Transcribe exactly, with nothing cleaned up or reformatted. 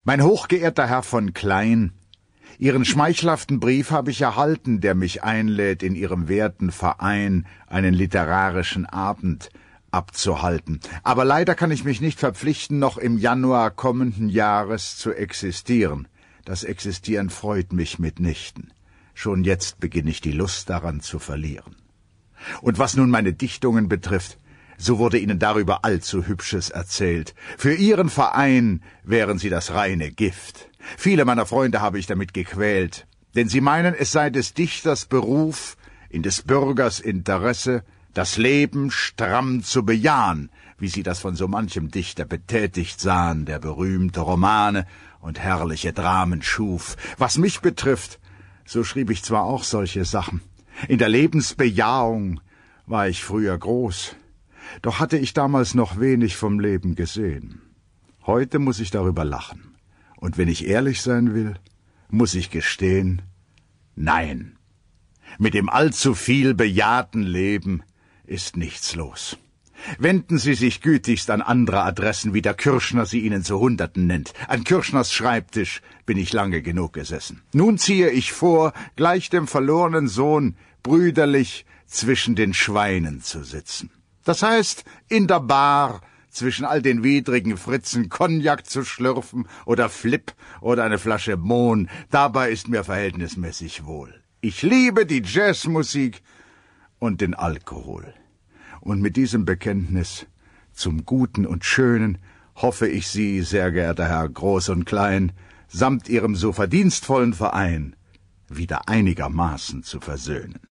Mein hochgeehrter Herr von Klein, Ihren schmeichelhaften Brief habe ich erhalten, der mich einlädt, in Ihrem werten Verein einen literarischen Abend abzuhalten. Aber leider kann ich mich nicht verpflichten, noch im Januar kommenden Jahres zu existieren. Das Existieren freut mich mitnichten. Schon jetzt beginne ich die Lust daran zu verlieren. Und was nun meine Dichtungen betrifft, so wurde Ihnen darüber allzu Hübsches erzählt. Für Ihren Verein wären Sie das reine Gift. Viele meiner Freunde habe ich damit gequält, denn sie meinen, es sei des Dichters Beruf, in des Bürgers Interesse, das Leben stramm zu bejahen, wie sie das von so manchem Dichter betätigt sahen, der berühmte Romane und herrliche Dramen schuf. Was mich betrifft, so schrieb ich zwar auch solche Sachen. In der Lebensbejahung war ich früher groß, doch hatte ich damals noch wenig vom Leben gesehen. Heute muss ich darüber lachen. Und wenn ich ehrlich sein will, muss ich gestehen, nein. Mit dem allzu viel bejahten Leben ist nichts los. Wenden Sie sich gütigst an andere Adressen, wie der Kürschner sie Ihnen zu Hunderten nennt. An Kürschners Schreibtisch bin ich lange genug gesessen. Nun ziehe ich vor, gleich dem verlorenen Sohn brüderlich zwischen den Schweinen zu sitzen. Das heißt, in der Bar zwischen all den widrigen Fritzen Cognac zu schlürfen oder Flip oder eine Flasche Mohn, dabei ist mir verhältnismäßig wohl. Ich liebe die Jazzmusik und den Alkohol. Und mit diesem Bekenntnis zum Guten und Schönen hoffe ich Sie, sehr geehrter Herr Groß und Klein, samt Ihrem so verdienstvollen Verein wieder einigermaßen zu versöhnen.